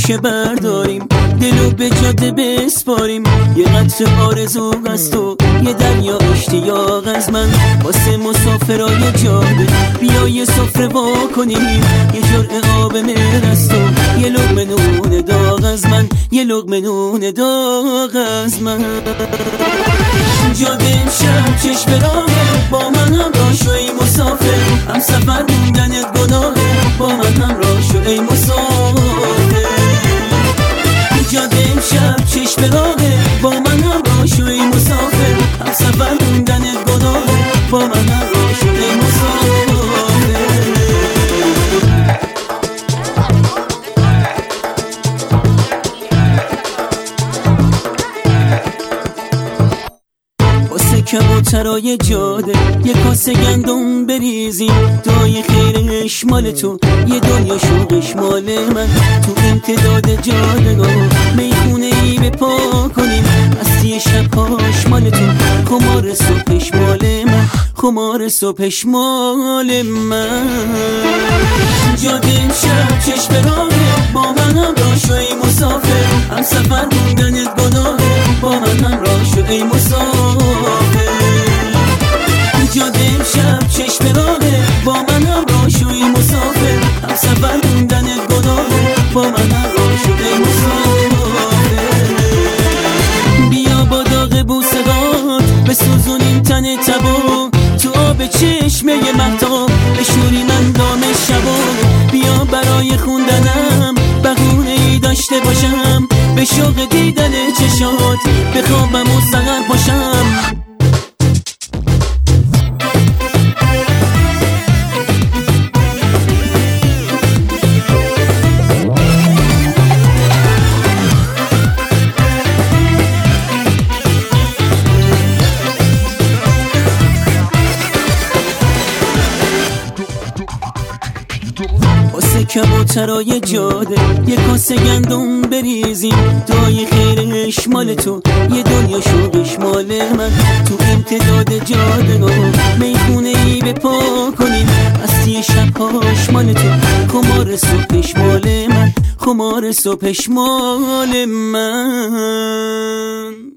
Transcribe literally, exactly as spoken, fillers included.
که برداریم، دلو به جاده بسپاریم. یه قطر آرزو از تو، یه دریا اشتیاق از من، واسه مسافرای جاده بیا یه سفره وا کنیم. یه جرعه آب مهر از تو، یه لقمه نون داغ از من، یه لقمه نون داغ از من. جاده امشب چشم راهه، با من همراه شو ای مسافر. هم سفر موندنت گناهه، با من همراه شو ای مسافر. جاده امشب چشم راهه، با من همراه شو ای مسافر. هم سفر موندنت گناهه، با من همراه شو ای مسافر. کبوترای جاده یه کاسه گندم بریزیم، دعای خیرش مال تو، یه دنیا شوقش مال من. تو امتداد جاده میخونه ای به پا کنیم، هستی شبهاش مال تو، خمار صبحش مال من، خمار صبحش مال من. جاده امشب چشم راهه، با من همراه شو ای مسافر. هم سفر موندنت گناهه، با من همراه شو ای مسافر. جاده امشب چشم راهه، با من همراه شو ای مسافر. هم سفر موندنت گناهه، با من همراه شو ای مسافر. بیا با داغ بوسه‌هات بسوزونیم تن تبا، تو آب چشمه مهتاب بشوریم اندام شبا. بیا برای خوندنم بهونه ای داشته باشم، به شوق دیدن چشات بخوابم و سحر باشم. واسه کبوترای جاده یه کاسه گندم بریزیم، دعای خیرش مال تو، یه دنیا شوقش مال من. تو امتداد جاده میخونه ای به پا کنیم، هستی شبهاش مال تو، خمار صبحش مال من، خمار صبحش مال من.